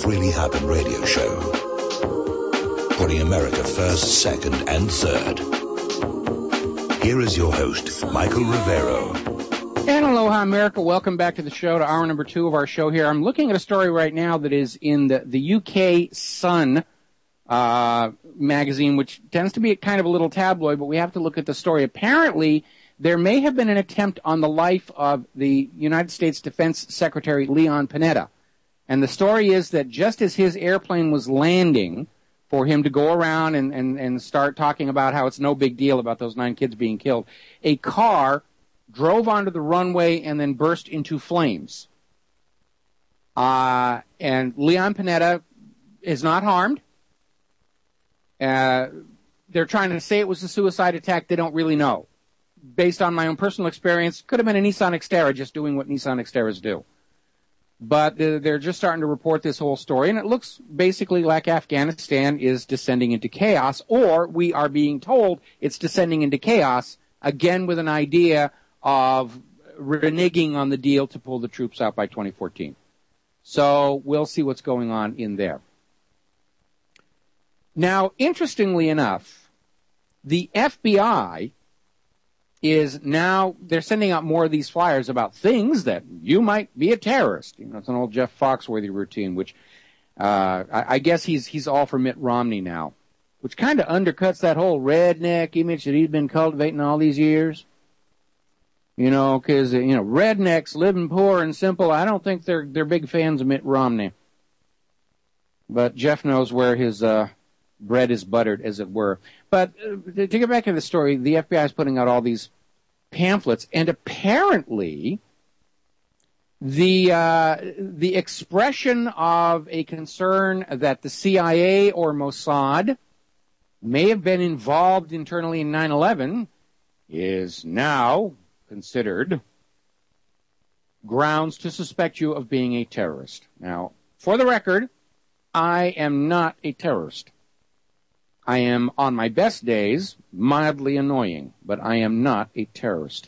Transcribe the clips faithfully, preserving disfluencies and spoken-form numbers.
Stuff Really Happened radio show. Putting America first, second, and third. Here is your host, Michael Rivero. And aloha, America. Welcome back to the show, to hour number two of our show here. I'm looking at a story right now that is in the, the U K Sun uh, magazine, which tends to be kind of a little tabloid, but we have to look at the story. Apparently, there may have been an attempt on the life of the United States Defense Secretary Leon Panetta. And the story is that just as his airplane was landing, for him to go around and, and, and start talking about how it's no big deal about those nine kids being killed, a car drove onto the runway and then burst into flames. Uh, and Leon Panetta is not harmed. Uh, they're trying to say it was a suicide attack. They don't really know. Based on my own personal experience, could have been a Nissan Xterra just doing what Nissan Xterras do. But they're just starting to report this whole story, and it looks basically like Afghanistan is descending into chaos, or we are being told it's descending into chaos, again with an idea of reneging on the deal to pull the troops out by twenty fourteen. So we'll see what's going on in there. Now, interestingly enough, the F B I is now, they're sending out more of these flyers about things that you might be a terrorist. You know, it's an old Jeff Foxworthy routine, which uh, I, I guess he's he's all for Mitt Romney now, which kind of undercuts that whole redneck image that he's been cultivating all these years. You know, because, you know, rednecks living poor and simple, I don't think they're they're big fans of Mitt Romney. But Jeff knows where his uh, bread is buttered, as it were. But uh, to get back to the story, the F B I is putting out all these pamphlets, and apparently the uh, the expression of a concern that the C I A or Mossad may have been involved internally in nine eleven is now considered grounds to suspect you of being a terrorist. Now, for the record, I am not a terrorist. I am, on my best days, mildly annoying, but I am not a terrorist.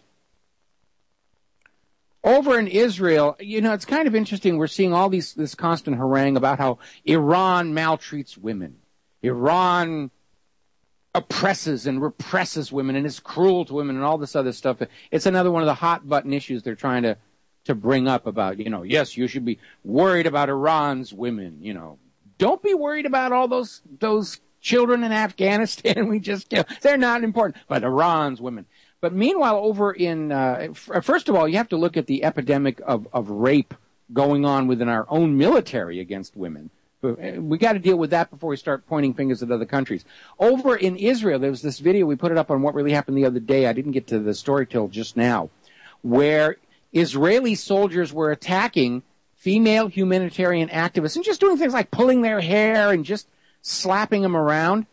Over in Israel, you know, it's kind of interesting. We're seeing all these this constant harangue about how Iran maltreats women. Iran oppresses and represses women and is cruel to women and all this other stuff. It's another one of the hot button issues they're trying to, to bring up about, you know, yes, you should be worried about Iran's women, you know. Don't be worried about all those those children in Afghanistan we just killed. They're not important, but Iran's women. But meanwhile, over in, uh, f- first of all, you have to look at the epidemic of, of rape going on within our own military against women. We got to deal with that before we start pointing fingers at other countries. Over in Israel, there was this video, we put it up on What Really Happened the other day. I didn't get to the story till just now, where Israeli soldiers were attacking female humanitarian activists and just doing things like pulling their hair and just slapping them around.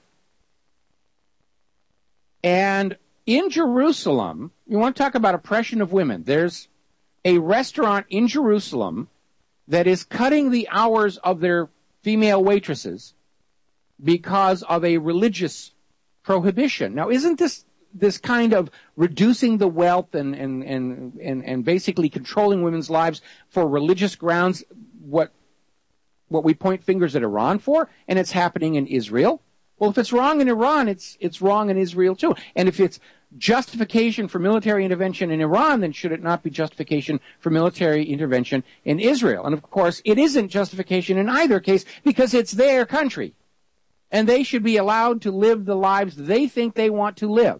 And in Jerusalem, you want to talk about oppression of women. There's a restaurant in Jerusalem that is cutting the hours of their female waitresses because of a religious prohibition. Now, isn't this this kind of reducing the wealth and and and and, and basically controlling women's lives for religious grounds what what we point fingers at Iran for? And it's happening in Israel. Well, if it's wrong in Iran, it's it's wrong in Israel too. And if it's justification for military intervention in Iran, then should it not be justification for military intervention in Israel? And of course, it isn't justification in either case because it's their country. And they should be allowed to live the lives they think they want to live.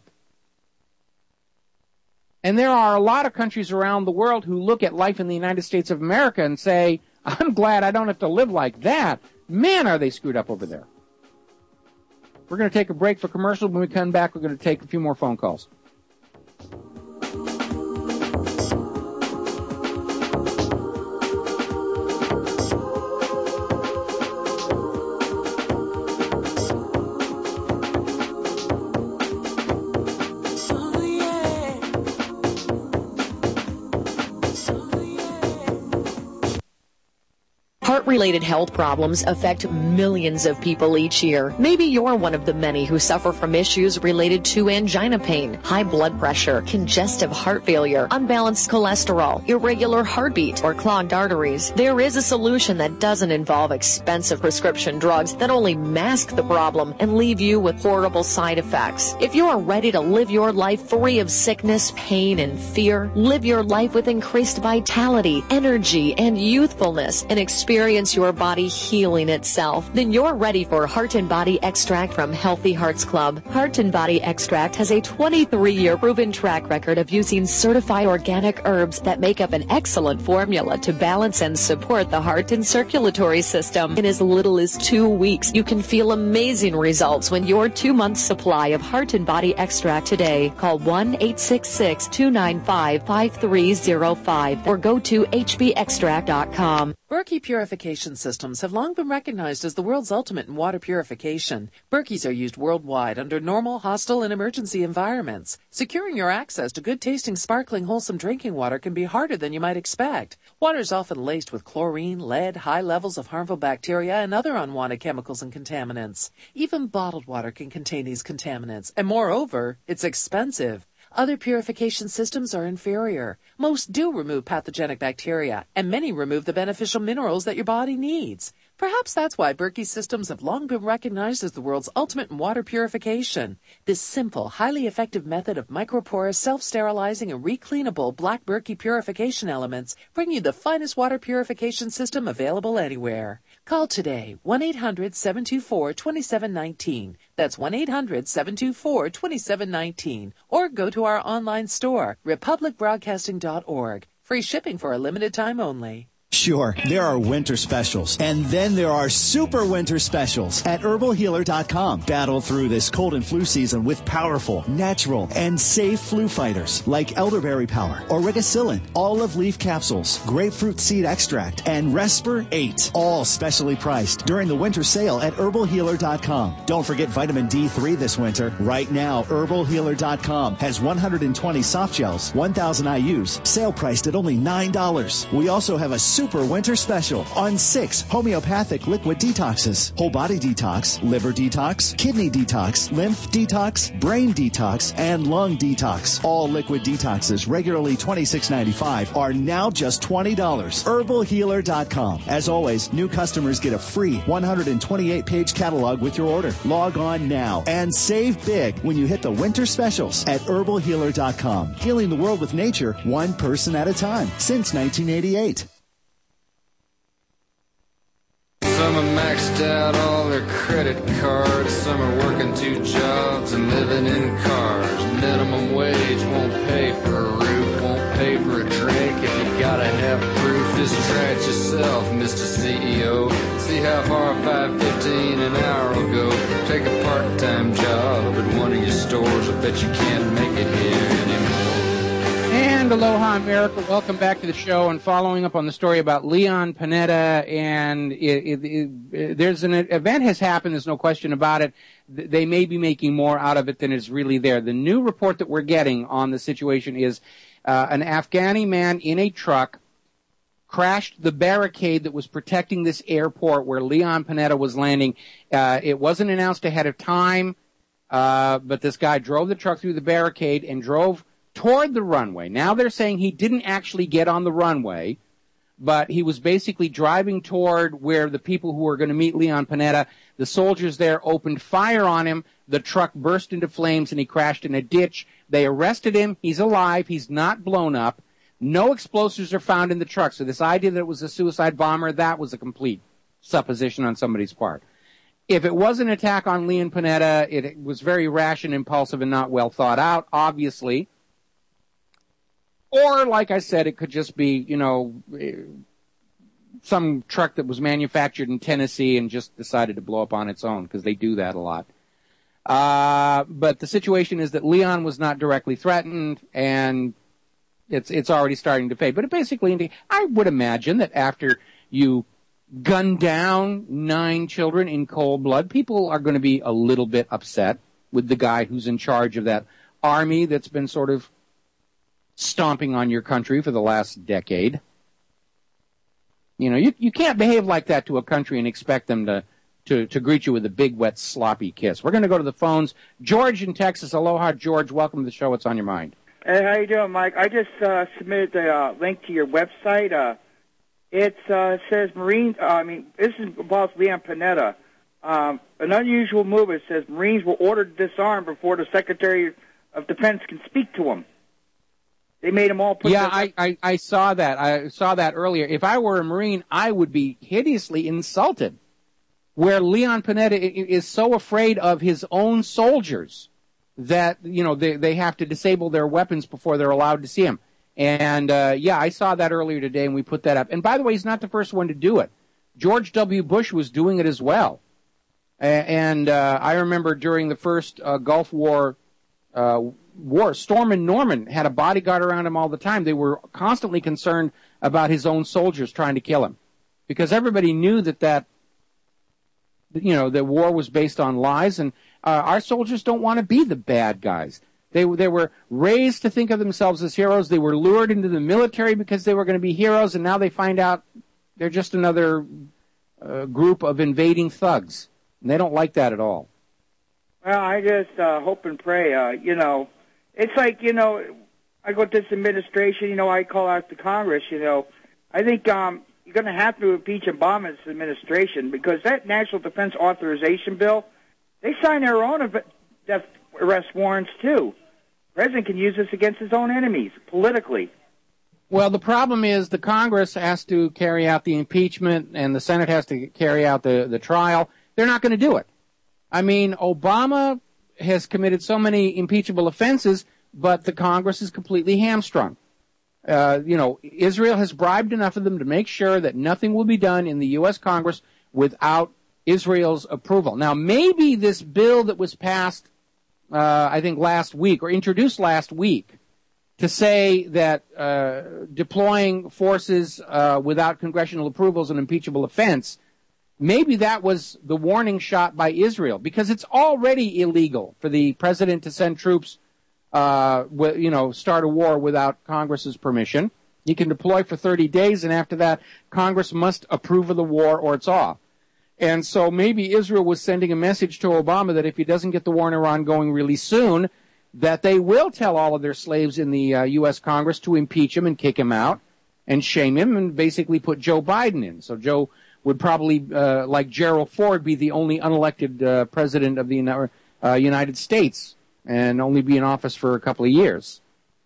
And there are a lot of countries around the world who look at life in the United States of America and say, I'm glad I don't have to live like that. Man, are they screwed up over there. We're going to take a break for commercial. When we come back, we're going to take a few more phone calls. Heart Heart-related health problems affect millions of people each year. Maybe you're one of the many who suffer from issues related to angina pain, high blood pressure, congestive heart failure, unbalanced cholesterol, irregular heartbeat, or clogged arteries. There is a solution that doesn't involve expensive prescription drugs that only mask the problem and leave you with horrible side effects. If you are ready to live your life free of sickness, pain, and fear, live your life with increased vitality, energy, and youthfulness, and experience your body healing itself, then you're ready for Heart and Body Extract from Healthy Hearts Club. Heart and Body Extract has a twenty-three year proven track record of using certified organic herbs that make up an excellent formula to balance and support the heart and circulatory system. In as little as two weeks, you can feel amazing results when your two-month supply of Heart and Body Extract today. Call one eight six six, two nine five, five three zero five or go to h b extract dot com. Berkey Purification Systems have long been recognized as the world's ultimate in water purification. Berkeys are used worldwide under normal, hostile, and emergency environments. Securing your access to good-tasting, sparkling, wholesome drinking water can be harder than you might expect. Water is often laced with chlorine, lead, high levels of harmful bacteria, and other unwanted chemicals and contaminants. Even bottled water can contain these contaminants, and moreover, it's expensive. Other purification systems are inferior. Most do remove pathogenic bacteria, and many remove the beneficial minerals that your body needs. Perhaps that's why Berkey systems have long been recognized as the world's ultimate in water purification. This simple, highly effective method of microporous, self-sterilizing, and recleanable black Berkey purification elements bring you the finest water purification system available anywhere. Call today, one eight hundred, seven two four, two seven one nine. That's one eight hundred, seven two four, two seven one nine. Or go to our online store, republic broadcasting dot org. Free shipping for a limited time only. Sure, there are winter specials, and then there are super winter specials at herbal healer dot com. Battle through this cold and flu season with powerful, natural, and safe flu fighters like elderberry power, origicillin, olive leaf capsules, grapefruit seed extract, and Respir eight, all specially priced during the winter sale at herbal healer dot com. Don't forget vitamin D three this winter. Right now, herbal healer dot com has one hundred twenty soft gels, one thousand I U's, sale priced at only nine dollars. We also have a super Super winter special on six homeopathic liquid detoxes: whole body detox, liver detox, kidney detox, lymph detox, brain detox, and lung detox. All liquid detoxes, regularly twenty-six ninety-five, are now just twenty dollars. herbal healer dot com. As always, new customers get a free one hundred twenty-eight page catalog with your order. Log on now and save big when you hit the winter specials at herbal healer dot com. Healing the world with nature, one person at a time, since nineteen eighty-eight. Some are maxed out all their credit cards. Some are working two jobs and living in cars. Minimum wage won't pay for a roof, won't pay for a drink. If you gotta have proof, just try it yourself, Mister C E O. See how far five fifteen an hour will go. Take a part-time job at one of your stores. I bet you can't make it here anymore. And aloha, America. Welcome back to the show. And following up on the story about Leon Panetta, and it, it, it, there's an event has happened. There's no question about it. They may be making more out of it than is really there. The new report that we're getting on the situation is uh, an Afghani man in a truck crashed the barricade that was protecting this airport where Leon Panetta was landing. Uh, it wasn't announced ahead of time, uh, but this guy drove the truck through the barricade and drove toward the runway. Now they're saying he didn't actually get on the runway, but he was basically driving toward where the people who were going to meet Leon Panetta, the soldiers there opened fire on him. The truck burst into flames and he crashed in a ditch. They arrested him. He's alive. He's not blown up. No explosives are found in the truck. So this idea that it was a suicide bomber, that was a complete supposition on somebody's part. If it was an attack on Leon Panetta, it was very rash and impulsive and not well thought out, obviously. Or, like I said, it could just be, you know, some truck that was manufactured in Tennessee and just decided to blow up on its own, because they do that a lot. Uh, but the situation is that Leon was not directly threatened, and it's it's already starting to fade. But it basically, I would imagine that after you gun down nine children in cold blood, people are going to be a little bit upset with the guy who's in charge of that army that's been sort of stomping on your country for the last decade. You know, you, you can't behave like that to a country and expect them to, to, to greet you with a big, wet, sloppy kiss. We're going to go to the phones. George in Texas. Aloha, George. Welcome to the show. What's on your mind? Hey, how you doing, Mike? I just uh, submitted the uh, link to your website. Uh, it uh, says Marines, uh, I mean, this is about Leon Panetta. Um, an unusual move. It says Marines were ordered to disarm before the Secretary of Defense can speak to them. They made them all put Yeah, their... I, I, I saw that. I saw that earlier. If I were a Marine, I would be hideously insulted. Where Leon Panetta is so afraid of his own soldiers that, you know, they, they have to disable their weapons before they're allowed to see him. And, uh, yeah, I saw that earlier today, and we put that up. And, by the way, he's not the first one to do it. George W. Bush was doing it as well. And uh, I remember during the first uh, Gulf War uh, war, Stormin' Norman had a bodyguard around him all the time. They were constantly concerned about his own soldiers trying to kill him, because everybody knew that that you know the war was based on lies, and uh, our soldiers don't want to be the bad guys. They they were raised to think of themselves as heroes. They were lured into the military because they were going to be heroes, and now they find out they're just another uh, group of invading thugs. And they don't like that at all. Well, I just uh, hope and pray. Uh, you know, it's like, you know, I go to this administration, you know, I call out the Congress, you know. I think um, you're going to have to impeach Obama's administration, because that National Defense Authorization Bill, they sign their own death arrest warrants, too. The president can use this against his own enemies, politically. Well, the problem is the Congress has to carry out the impeachment, and the Senate has to carry out the, the trial. They're not going to do it. I mean, Obama has committed so many impeachable offenses, but the Congress is completely hamstrung. Uh, you know, Israel has bribed enough of them to make sure that nothing will be done in the U S Congress without Israel's approval. Now, maybe this bill that was passed, uh, I think last week, or introduced last week, to say that uh, deploying forces uh, without congressional approval is an impeachable offense, maybe that was the warning shot by Israel, because it's already illegal for the president to send troops, uh, w- you know, start a war without Congress's permission. He can deploy for thirty days, and after that, Congress must approve of the war or it's off. And so maybe Israel was sending a message to Obama that if he doesn't get the war in Iran going really soon, that they will tell all of their slaves in the uh, U S Congress to impeach him and kick him out and shame him and basically put Joe Biden in. So Joe would probably, uh, like Gerald Ford, be the only unelected uh, president of the uh, United States and only be in office for a couple of years.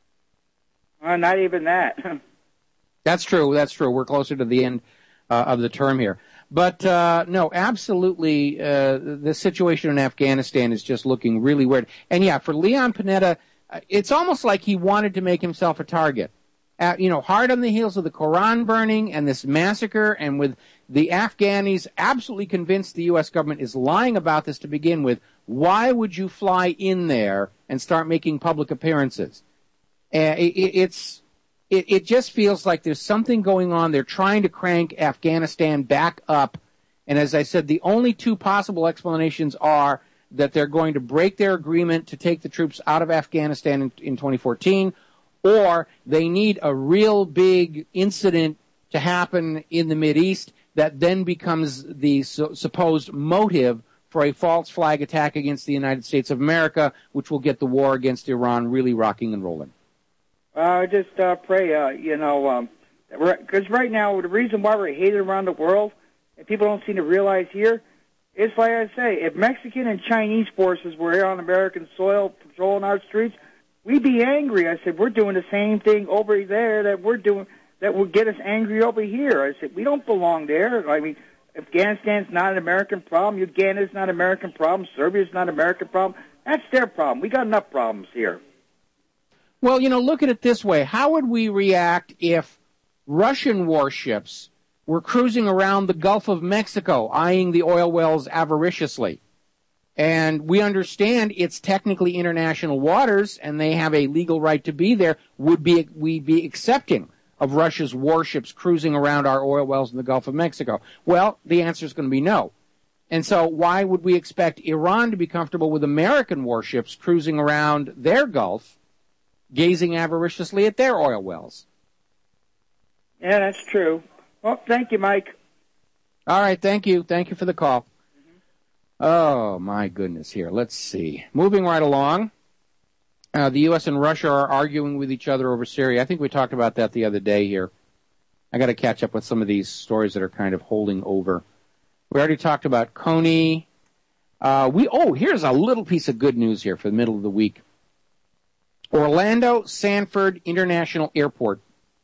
Uh, not even that. That's true. That's true. We're closer to the end uh, of the term here. But, uh, no, absolutely, uh, the situation in Afghanistan is just looking really weird. And, yeah, for Leon Panetta, it's almost like he wanted to make himself a target. Uh, you know, hard on the heels of the Koran burning and this massacre, and with the Afghanis absolutely convinced the U S government is lying about this to begin with, why would you fly in there and start making public appearances? Uh, it, it's... It, it just feels like there's something going on. They're trying to crank Afghanistan back up. And as I said, the only two possible explanations are that they're going to break their agreement to take the troops out of Afghanistan in, in twenty fourteen, or they need a real big incident to happen in the Mideast that then becomes the so, supposed motive for a false flag attack against the United States of America, which will get the war against Iran really rocking and rolling. I uh, just uh, pray, uh, you know, because um, right now the reason why we're hated around the world, and people don't seem to realize here, is like I say, if Mexican and Chinese forces were here on American soil patrolling our streets, we'd be angry. I said, we're doing the same thing over there that we're doing, that will get us angry over here. I said, we don't belong there. I mean, Afghanistan's not an American problem. Uganda's not an American problem. Serbia's not an American problem. That's their problem. We got enough problems here. Well, you know, look at it this way. How would we react if Russian warships were cruising around the Gulf of Mexico, eyeing the oil wells avariciously? And we understand it's technically international waters, and they have a legal right to be there. Would be we be accepting of Russia's warships cruising around our oil wells in the Gulf of Mexico? Well, the answer is going to be no. And so why would we expect Iran to be comfortable with American warships cruising around their Gulf, gazing avariciously at their oil wells? Yeah, that's true. Well, thank you, Mike. All right, thank you. Thank you for the call. Mm-hmm. Oh, my goodness, here. Let's see. Moving right along. Uh, the U S and Russia are arguing with each other over Syria. I think we talked about that the other day here. I got to catch up with some of these stories that are kind of holding over. We already talked about Coney. Uh, we oh, here's a little piece of good news here for the middle of the week. Orlando Sanford International Airport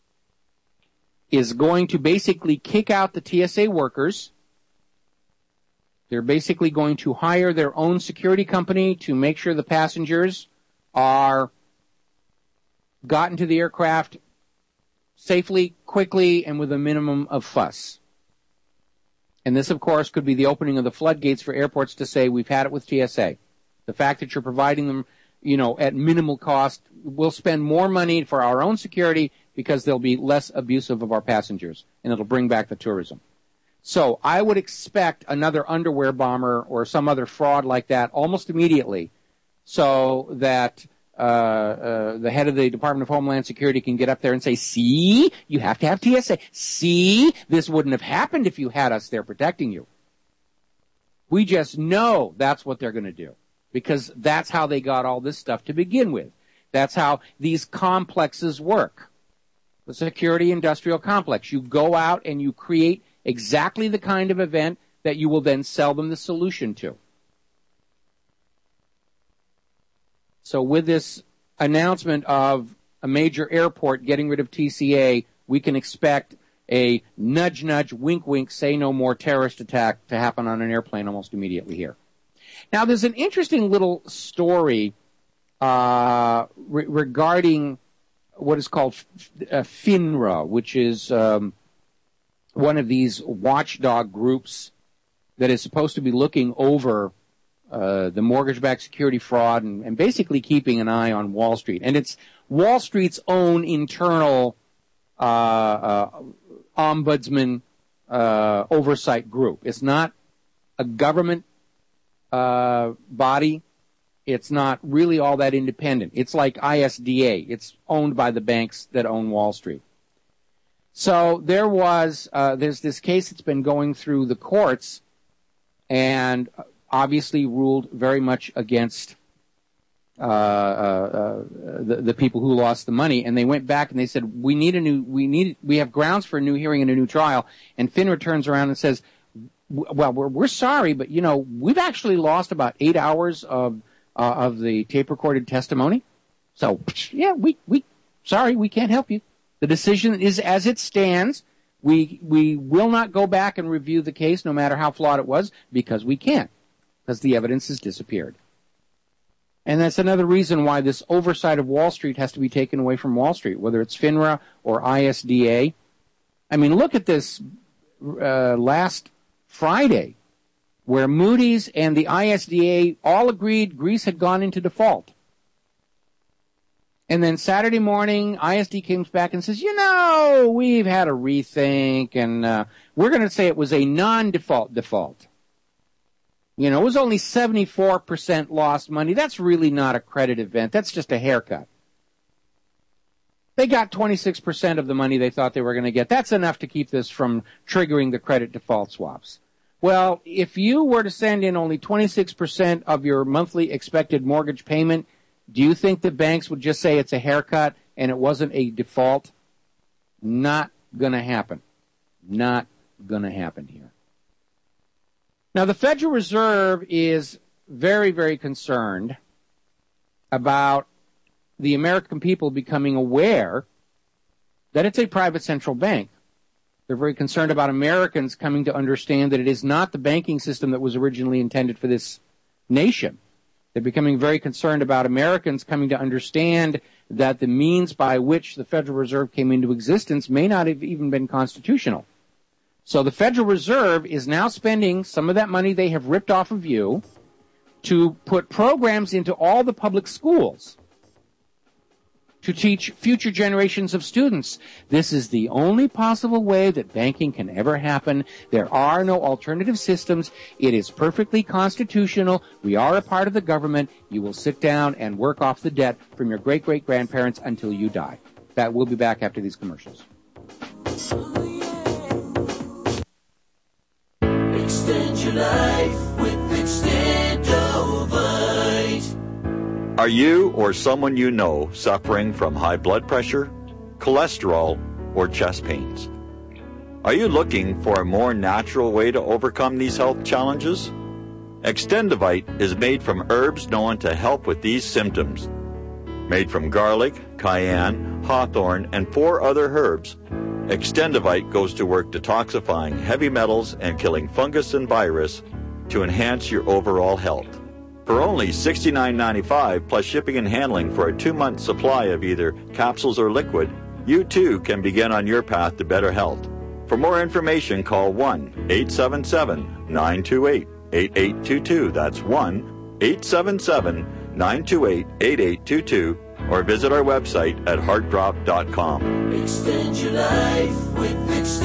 is going to basically kick out the T S A workers. They're basically going to hire their own security company to make sure the passengers are gotten to the aircraft safely, quickly, and with a minimum of fuss. And this, of course, could be the opening of the floodgates for airports to say, we've had it with T S A. The fact that you're providing them, you know, at minimal cost, we'll spend more money for our own security because they'll be less abusive of our passengers, and it'll bring back the tourism. So I would expect another underwear bomber or some other fraud like that almost immediately, so that uh, uh, the head of the Department of Homeland Security can get up there and say, see, you have to have T S A. See, this wouldn't have happened if you had us there protecting you. We just know that's what they're going to do, because that's how they got all this stuff to begin with. That's how these complexes work. The security industrial complex. You go out and you create exactly the kind of event that you will then sell them the solution to. So with this announcement of a major airport getting rid of T C A, we can expect a nudge, nudge, wink, wink, say no more terrorist attack to happen on an airplane almost immediately here. Now, there's an interesting little story uh, re- regarding what is called uh, FINRA, which is um, one of these watchdog groups that is supposed to be looking over uh, the mortgage-backed security fraud and, and basically keeping an eye on Wall Street. And it's Wall Street's own internal uh, uh, ombudsman uh, oversight group. It's not a government uh, body. It's not really all that independent. It's like I S D A. It's owned by the banks that own Wall Street. So there was, uh, there's this case that's been going through the courts and obviously ruled very much against uh, uh, uh, the, the people who lost the money. And they went back and they said, we need a new, we need, we have grounds for a new hearing and a new trial. And FINRA turns around and says, well, we're, we're sorry, but you know, we've actually lost about eight hours of Uh, of the tape-recorded testimony. So, yeah, we, we, sorry, we can't help you. The decision is as it stands. We, we will not go back and review the case no matter how flawed it was, because we can't, because the evidence has disappeared. And that's another reason why this oversight of Wall Street has to be taken away from Wall Street, whether it's FINRA or I S D A. I mean, look at this uh, last Friday, where Moody's and the I S D A all agreed Greece had gone into default. And then Saturday morning, I S D comes back and says, you know, we've had a rethink, and uh, we're going to say it was a non-default default. You know, it was only seventy-four percent lost money. That's really not a credit event. That's just a haircut. They got twenty-six percent of the money they thought they were going to get. That's enough to keep this from triggering the credit default swaps. Well, if you were to send in only twenty-six percent of your monthly expected mortgage payment, do you think the banks would just say it's a haircut and it wasn't a default? Not going to happen. Not going to happen here. Now, the Federal Reserve is very, very concerned about the American people becoming aware that it's a private central bank. They're very concerned about Americans coming to understand that it is not the banking system that was originally intended for this nation. They're becoming very concerned about Americans coming to understand that the means by which the Federal Reserve came into existence may not have even been constitutional. So the Federal Reserve is now spending some of that money they have ripped off of you to put programs into all the public schools to teach future generations of students. This is the only possible way that banking can ever happen. There are no alternative systems. It is perfectly constitutional. We are a part of the government. You will sit down and work off the debt from your great-great-grandparents until you die. That will be back after these commercials. life with Extendovite. Are you or someone you know suffering from high blood pressure, cholesterol, or chest pains? Are you looking for a more natural way to overcome these health challenges? Extendovite is made from herbs known to help with these symptoms. Made from garlic, cayenne, hawthorn, and four other herbs, Extendovite goes to work detoxifying heavy metals and killing fungus and virus to enhance your overall health. For only sixty-nine ninety-five plus shipping and handling for a two-month supply of either capsules or liquid, you too can begin on your path to better health. For more information, call one eight seven seven, nine two eight, eight eight two two. That's one eight seven seven, nine two eight, eight eight two two, or visit our website at heart drop dot com. Extend your life with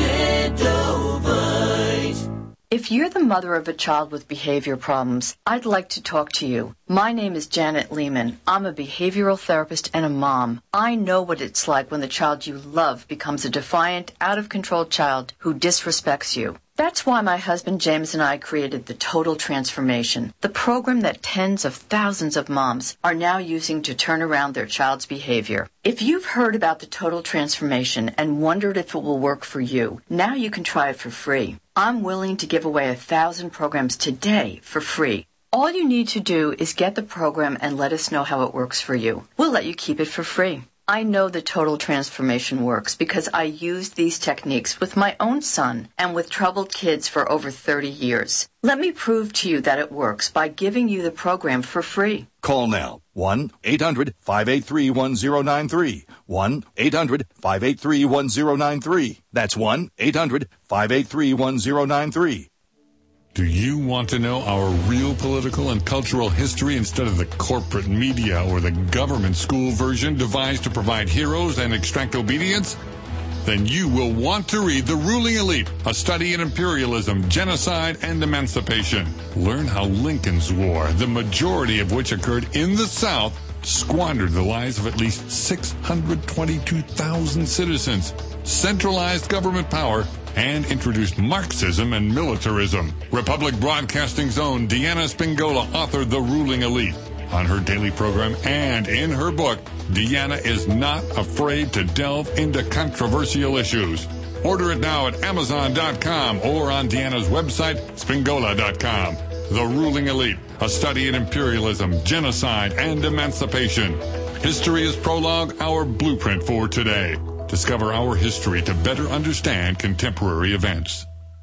Extendovite. If you're the mother of a child with behavior problems, I'd like to talk to you. My name is Janet Lehman. I'm a behavioral therapist and a mom. I know what it's like when the child you love becomes a defiant, out-of-control child who disrespects you. That's why my husband James and I created the Total Transformation, the program that tens of thousands of moms are now using to turn around their child's behavior. If you've heard about the Total Transformation and wondered if it will work for you, now you can try it for free. I'm willing to give away a thousand programs today for free. All you need to do is get the program and let us know how it works for you. We'll let you keep it for free. I know the Total Transformation works because I used these techniques with my own son and with troubled kids for over thirty years. Let me prove to you that it works by giving you the program for free. Call now. one eight hundred, five eight three, one zero nine three. one eight hundred, five eight three, one zero nine three. That's one eight hundred, five eight three, one zero nine three. Do you want to know our real political and cultural history instead of the corporate media or the government school version devised to provide heroes and extract obedience? Then you will want to read The Ruling Elite, a study in imperialism, genocide, and emancipation. Learn how Lincoln's War, the majority of which occurred in the South, squandered the lives of at least six hundred twenty-two thousand citizens, centralized government power, and introduced Marxism and militarism. Republic Broadcasting's own Deanna Spingola authored The Ruling Elite. On her daily program and in her book, Deanna is not afraid to delve into controversial issues. Order it now at amazon dot com or on Deanna's website, spingola dot com. The Ruling Elite, a study in imperialism, genocide, and emancipation. History is Prologue, our blueprint for today. Discover our history to better understand contemporary events.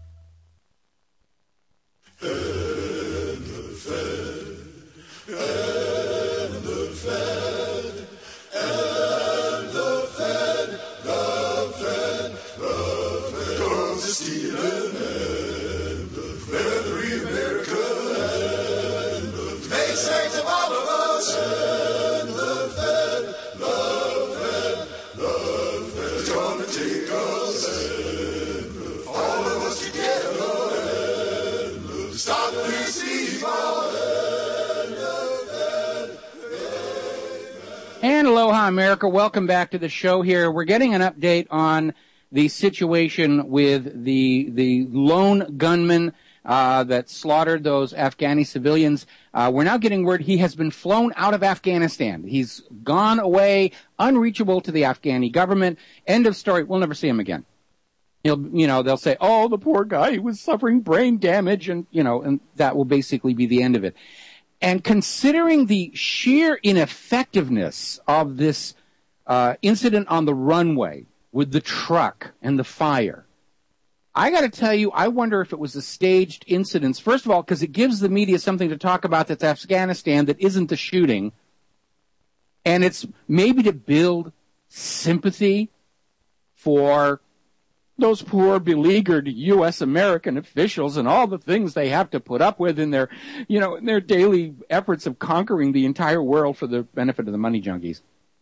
And aloha, America. Welcome back to the show here. We're getting an update on the situation with the the lone gunman uh, that slaughtered those Afghani civilians. Uh, we're now getting word he has been flown out of Afghanistan. He's gone away, unreachable to the Afghani government. End of story. We'll never see him again. He'll, you know, they'll say, oh, the poor guy, he was suffering brain damage, and, you know, and that will basically be the end of it. And considering the sheer ineffectiveness of this uh, incident on the runway with the truck and the fire, I got to tell you, I wonder if it was a staged incident. First of all, because it gives the media something to talk about that's Afghanistan that isn't the shooting. And it's maybe to build sympathy for those poor beleaguered U S American officials and all the things they have to put up with in their, you know, in their daily efforts of conquering the entire world for the benefit of the money junkies.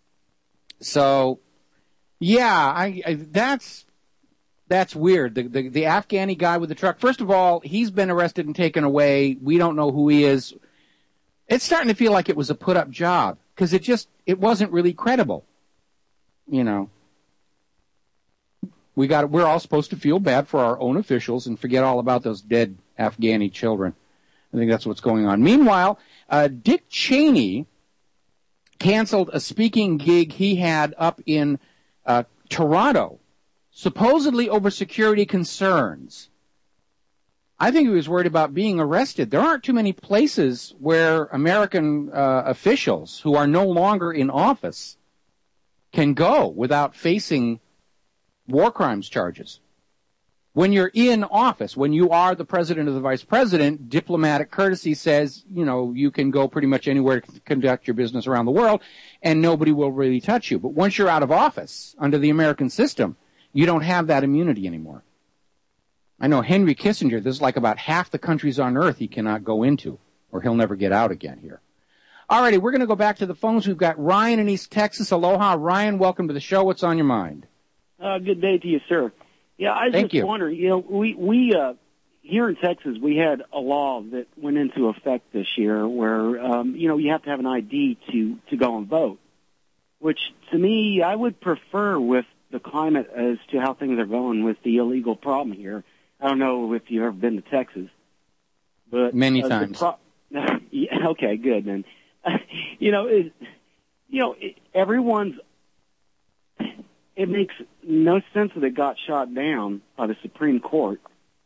So, yeah, I, I that's that's weird. The, the the Afghani guy with the truck. First of all, he's been arrested and taken away. We don't know who he is. It's starting to feel like it was a put up job because it just it wasn't really credible. You know. We got. We're all supposed to feel bad for our own officials and forget all about those dead Afghani children. I think that's what's going on. Meanwhile, uh, Dick Cheney canceled a speaking gig he had up in uh, Toronto, supposedly over security concerns. I think he was worried about being arrested. There aren't too many places where American uh, officials who are no longer in office can go without facing war crimes charges. When you're in office, when you are the president or the vice president, diplomatic courtesy says, you know, you can go pretty much anywhere to conduct your business around the world, and nobody will really touch you. But once you're out of office, under the American system, you don't have that immunity anymore. I know Henry Kissinger, there's like about half the countries on earth he cannot go into, or he'll never get out again here. All righty, we're going to go back to the phones. We've got Ryan in East Texas. Aloha. Ryan, welcome to the show. What's on your mind? Uh, good day to you, sir. Yeah, I was Thank just you. wondering, you know, we, we uh, here in Texas, we had a law that went into effect this year where, um, you know, you have to have an I D to, to go and vote, which to me, I would prefer with the climate as to how things are going with the illegal problem here. I don't know if you've ever been to Texas, but many uh, times. Pro- yeah, okay, good then. you know, it, you know, it, everyone's. It makes no sense that it got shot down by the Supreme Court.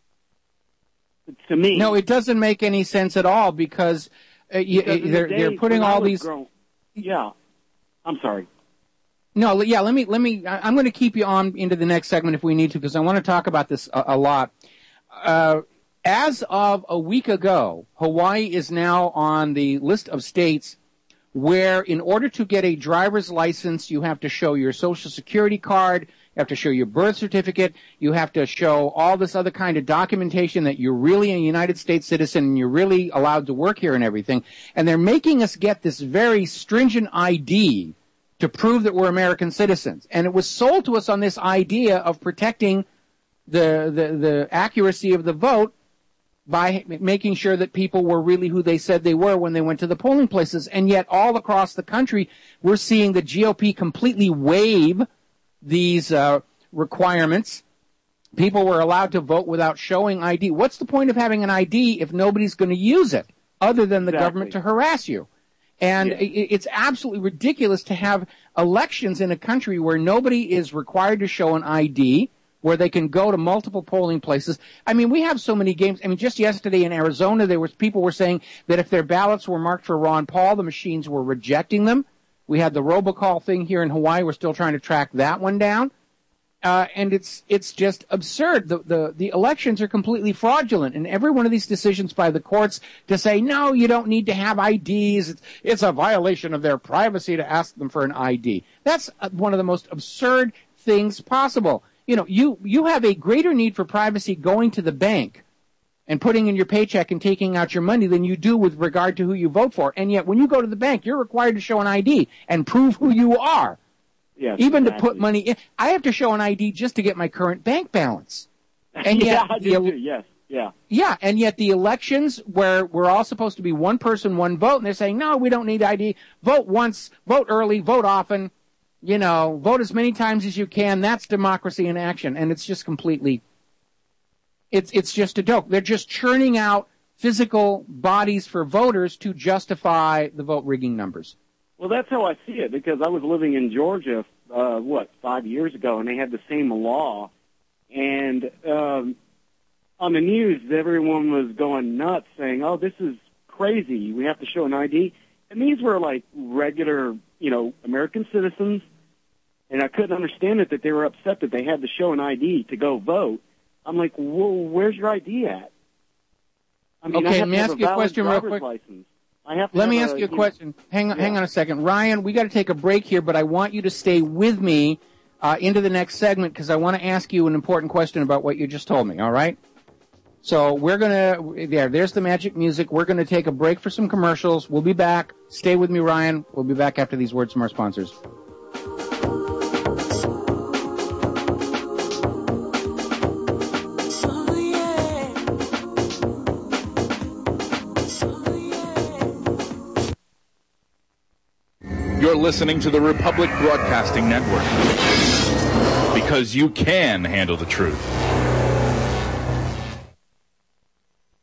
To me, no, it doesn't make any sense at all because, uh, you, because in they're the they're days putting when I all was these. grown- yeah, I'm sorry. No, yeah, let me, let me, I'm going to keep you on into the next segment if we need to, because I want to talk about this a, a lot. Uh, as of a week ago, Hawaii is now on the list of states where in order to get a driver's license, you have to show your social security card, you have to show your birth certificate, you have to show all this other kind of documentation that you're really a United States citizen and you're really allowed to work here and everything. And they're making us get this very stringent I D to prove that we're American citizens. And it was sold to us on this idea of protecting the, the, the accuracy of the vote by making sure that people were really who they said they were when they went to the polling places. And yet all across the country, we're seeing the G O P completely waive these uh, requirements. People were allowed to vote without showing I D. What's the point of having an I D if nobody's going to use it other than the Exactly. government to harass you? And Yeah. it, it's absolutely ridiculous to have elections in a country where nobody is required to show an I D, where they can go to multiple polling places. I mean, we have so many games. I mean, just yesterday in Arizona, there was people were saying that if their ballots were marked for Ron Paul, the machines were rejecting them. We had the robocall thing here in Hawaii. We're still trying to track that one down. Uh, and it's it's just absurd. The, the the elections are completely fraudulent, and every one of these decisions by the courts to say no, you don't need to have I Ds. It's, it's a violation of their privacy to ask them for an I D. That's one of the most absurd things possible. You know, you you have a greater need for privacy going to the bank and putting in your paycheck and taking out your money than you do with regard to who you vote for. And yet, when you go to the bank, you're required to show an I D and prove who you are. Yes, Even exactly. to put money in. I have to show an I D just to get my current bank balance. And yeah, yet, I do the, too. Yes, yeah. yeah, and yet the elections where we're all supposed to be one person, one vote, and they're saying, no, we don't need I D. Vote once, vote early, vote often, you know, vote as many times as you can. That's democracy in action. And it's just completely, it's, it's just a joke. They're just churning out physical bodies for voters to justify the vote rigging numbers. Well, that's how I see it, because I was living in Georgia, uh, what, five years ago, and they had the same law. And um, on the news, everyone was going nuts, saying, oh, this is crazy. We have to show an I D. And these were like regular, you know, American citizens. And I couldn't understand it that they were upset that they had to show an I D to go vote. I'm like, well, where's your I D at? I mean, Okay, I have let me to have ask a you a valid question real driver's quick. license. I have to Let have me a, ask you a know- question. Hang on, Yeah. hang on a second. Ryan, we got to take a break here, but I want you to stay with me uh, into the next segment because I want to ask you an important question about what you just told me, all right? So we're going to, there, there's the magic music. We're going to take a break for some commercials. We'll be back. Stay with me, Ryan. We'll be back after these words from our sponsors. You're listening to the Republic Broadcasting Network. Because you can handle the truth.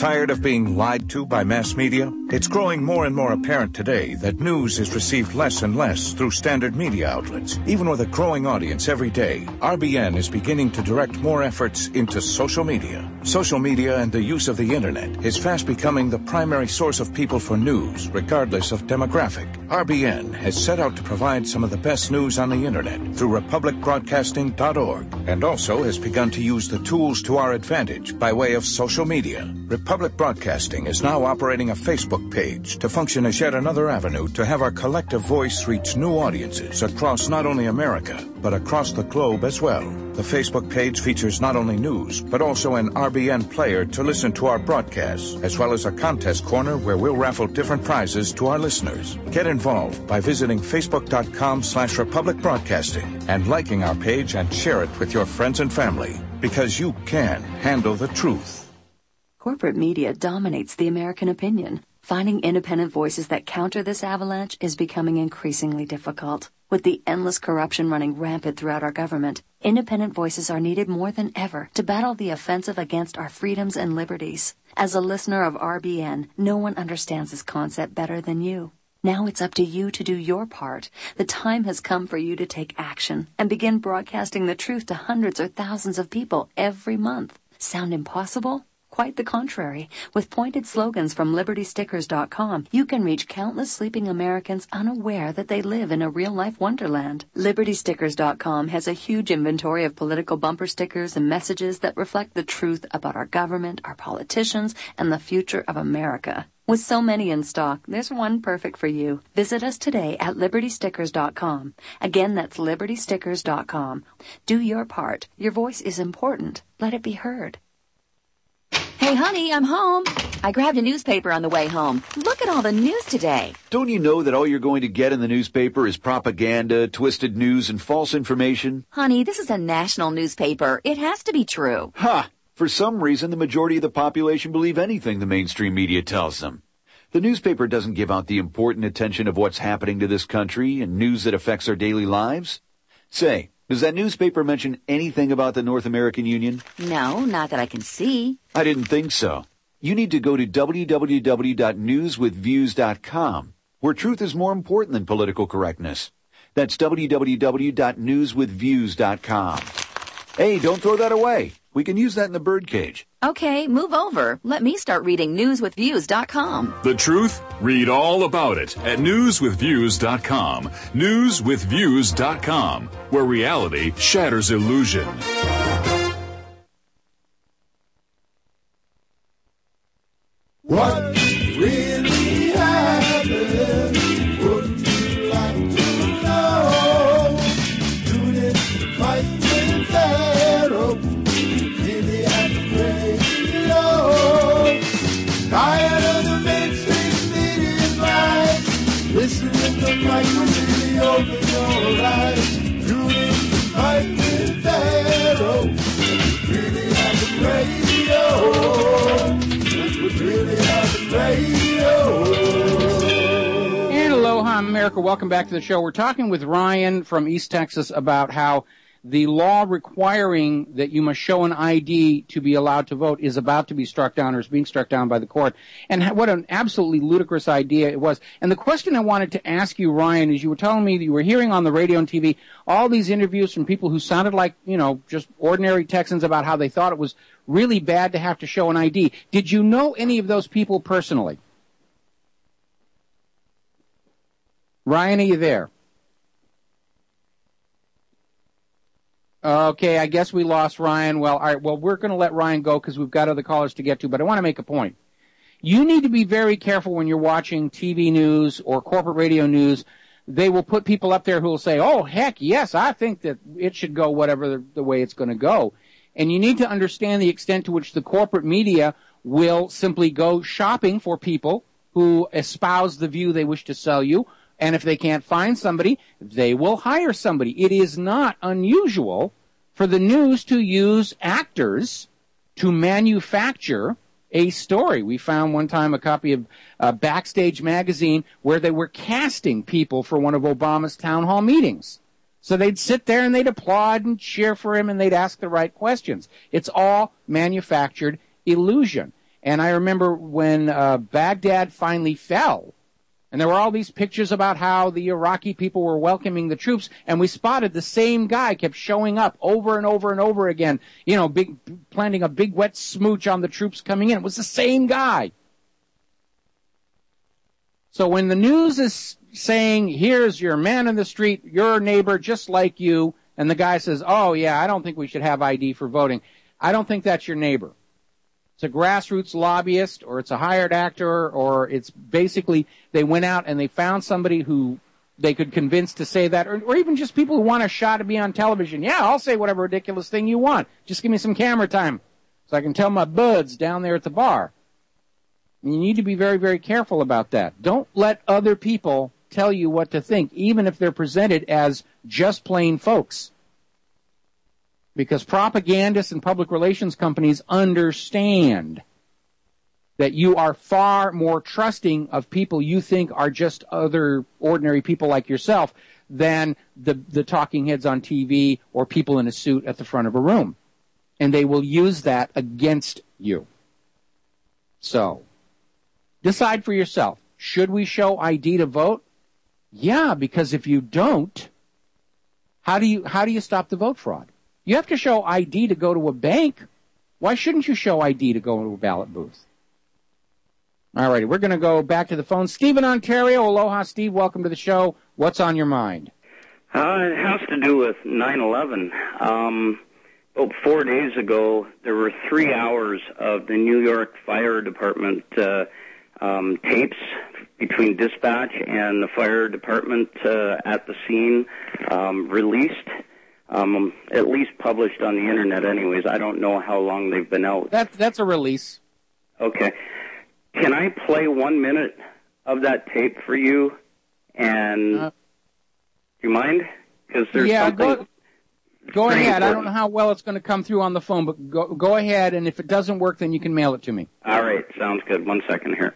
Tired of being lied to by mass media? It's growing more and more apparent today that news is received less and less through standard media outlets. Even with a growing audience every day, R B N is beginning to direct more efforts into social media. Social media and the use of the internet is fast becoming the primary source of people for news, regardless of demographic. R B N has set out to provide some of the best news on the internet through republic broadcasting dot org, and also has begun to use the tools to our advantage by way of social media. Republic Broadcasting is now operating a Facebook page to function as yet another avenue to have our collective voice reach new audiences across not only America, but across the globe as well. The Facebook page features not only news, but also an R B N player to listen to our broadcasts, as well as a contest corner where we'll raffle different prizes to our listeners. Get involved by visiting facebook.com slash Republic Broadcasting and liking our page and share it with your friends and family, because you can handle the truth. Corporate media dominates the American opinion. Finding independent voices that counter this avalanche is becoming increasingly difficult. With the endless corruption running rampant throughout our government, independent voices are needed more than ever to battle the offensive against our freedoms and liberties. As a listener of R B N, no one understands this concept better than you. Now it's up to you to do your part. The time has come for you to take action and begin broadcasting the truth to hundreds or thousands of people every month. Sound impossible? Quite the contrary. With pointed slogans from Liberty Stickers dot com, you can reach countless sleeping Americans unaware that they live in a real-life wonderland. Liberty Stickers dot com has a huge inventory of political bumper stickers and messages that reflect the truth about our government, our politicians, and the future of America. With so many in stock, there's one perfect for you. Visit us today at Liberty Stickers dot com. Again, that's Liberty Stickers dot com. Do your part. Your voice is important. Let it be heard. Hey, honey, I'm home. I grabbed a newspaper on the way home. Look at all the news today. Don't you know that all you're going to get in the newspaper is propaganda, twisted news, and false information? Honey, this is a national newspaper. It has to be true. Ha! For some reason, the majority of the population believe anything the mainstream media tells them. The newspaper doesn't give out the important attention of what's happening to this country and news that affects our daily lives. Say, does that newspaper mention anything about the North American Union? No, not that I can see. I didn't think so. You need to go to w w w dot news with views dot com, where truth is more important than political correctness. That's w w w dot news with views dot com. Hey, don't throw that away. We can use that in the birdcage. Okay, move over. Let me start reading news with views dot com. The truth? Read all about it at news with views dot com. news with views dot com, where reality shatters illusion. What really happened? Wouldn't you like to know? Judith fight with Pharaoh, really at the radio. Tired of the mainstream media's lies. Listening to Mike really open your eyes. Judith fight with Pharaoh, really at the radio. Really and aloha, America. Welcome back to the show. We're talking with Ryan from East Texas about how the law requiring that you must show an I D to be allowed to vote is about to be struck down or is being struck down by the court. And what an absolutely ludicrous idea it was. And the question I wanted to ask you, Ryan, is you were telling me that you were hearing on the radio and T V all these interviews from people who sounded like, you know, just ordinary Texans about how they thought it was really bad to have to show an I D. Did you know any of those people personally? Ryan, are you there? Okay, I guess we lost Ryan. Well, all right, well, we're going to let Ryan go because we've got other callers to get to, but I want to make a point. You need to be very careful when you're watching T V news or corporate radio news. They will put people up there who will say, oh, heck, yes, I think that it should go whatever the, the way it's going to go. And you need to understand the extent to which the corporate media will simply go shopping for people who espouse the view they wish to sell you. And if they can't find somebody, they will hire somebody. It is not unusual for the news to use actors to manufacture a story. We found one time a copy of uh, Backstage magazine where they were casting people for one of Obama's town hall meetings. So they'd sit there and they'd applaud and cheer for him and they'd ask the right questions. It's all manufactured illusion. And I remember when uh, Baghdad finally fell, and there were all these pictures about how the Iraqi people were welcoming the troops, and we spotted the same guy kept showing up over and over and over again, you know, big, planting a big wet smooch on the troops coming in. It was the same guy. So when the news is saying, here's your man in the street, your neighbor just like you, and the guy says, oh, yeah, I don't think we should have I D for voting, I don't think that's your neighbor. It's a grassroots lobbyist, or it's a hired actor, or it's basically they went out and they found somebody who they could convince to say that, or, or even just people who want a shot to be on television. Yeah, I'll say whatever ridiculous thing you want. Just give me some camera time so I can tell my buds down there at the bar. And you need to be very, very careful about that. Don't let other people tell you what to think, even if they're presented as just plain folks. Because propagandists and public relations companies understand that you are far more trusting of people you think are just other ordinary people like yourself than the, the talking heads on T V or people in a suit at the front of a room. And they will use that against you. So, decide for yourself. Should we show I D to vote? Yeah, because if you don't, how do you, how do you stop the vote fraud? You have to show I D to go to a bank. Why shouldn't you show I D to go to a ballot booth? All righty, we're going to go back to the phone. Steve in Ontario. Aloha, Steve. Welcome to the show. What's on your mind? Uh, it has to do with nine eleven. Um, about four days ago, there were three hours of the New York Fire Department uh, um, tapes between dispatch and the fire department uh, at the scene um, released. Um, at least published on the internet anyways. I don't know how long they've been out. That, that's a release. Okay. Can I play one minute of that tape for you? And uh, do you mind? Because there's yeah, something... Go, go ahead. Important. I don't know how well it's going to come through on the phone, but go, go ahead, and if it doesn't work, then you can mail it to me. All right. Sounds good. One second here.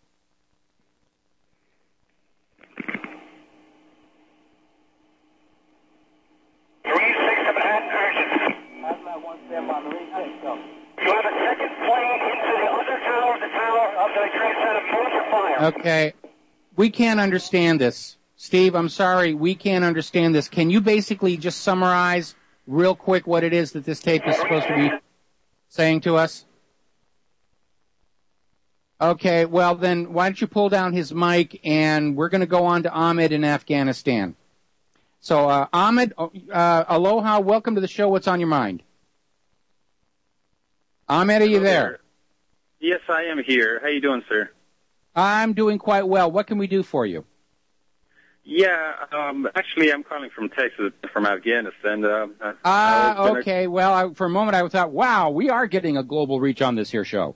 You have a second plane into the other tower, the tower of the Trade Center, major fire. Okay. We can't understand this. Steve, I'm sorry, we can't understand this. Can you basically just summarize real quick what it is that this tape is supposed to be saying to us? Okay, well then, why don't you pull down his mic, and we're going to go on to Ahmed in Afghanistan. So, uh, Ahmed, uh, aloha, welcome to the show. What's on your mind? Ahmed, are you there? Yes, I am here. How you doing, sir? I'm doing quite well. What can we do for you? Yeah, um, actually, I'm calling from Texas, from Afghanistan. Uh, Ah, uh, okay. A... Well, I, for a moment, I thought, wow, we are getting a global reach on this here show.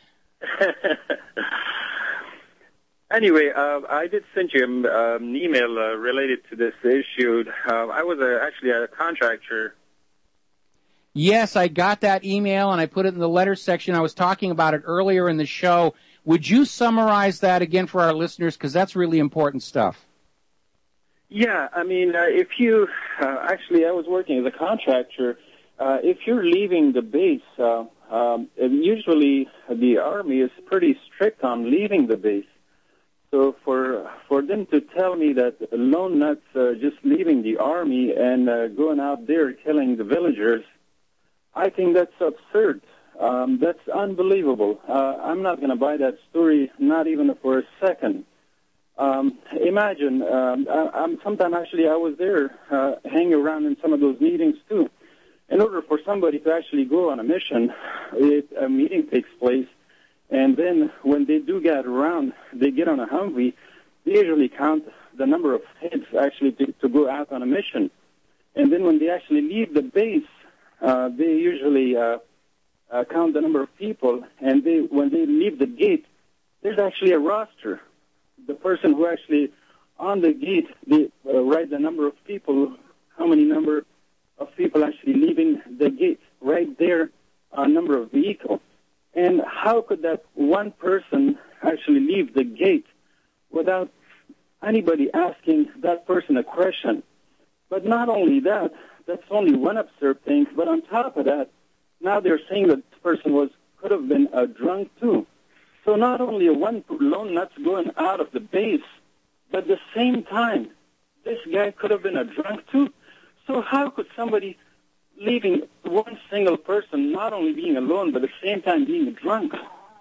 Anyway, uh, I did send you um, an email uh, related to this issue. Uh, I was uh, actually a contractor. Yes, I got that email, and I put it in the letter section. I was talking about it earlier in the show. Would you summarize that again for our listeners, because that's really important stuff? Yeah, I mean, uh, if you, uh, actually, I was working as a contractor. Uh, if you're leaving the base, uh, um, usually the Army is pretty strict on leaving the base. So for for them to tell me that lone nuts uh, just leaving the Army and uh, going out there killing the villagers, I think that's absurd. Um, that's unbelievable. Uh, I'm not going to buy that story, not even for a second. Um, imagine, um, I, I'm sometime actually I was there, uh, hanging around in some of those meetings too. In order for somebody to actually go on a mission, it, a meeting takes place, and then when they do get around, they get on a Humvee, they usually count the number of heads actually to, to go out on a mission. And then when they actually leave the base, uh, they usually uh, uh, count the number of people, and they when they leave the gate, there's actually a roster. The person who actually on the gate, they uh, write the number of people, how many number of people actually leaving the gate, right there, a number of vehicles. And how could that one person actually leave the gate without anybody asking that person a question? But not only that, that's only one absurd thing, but on top of that, now they're saying that this person was could have been a drunk too. So not only one lone nut's going out of the base, but at the same time, this guy could have been a drunk too. So how could somebody leaving one single person not only being alone, but at the same time being drunk?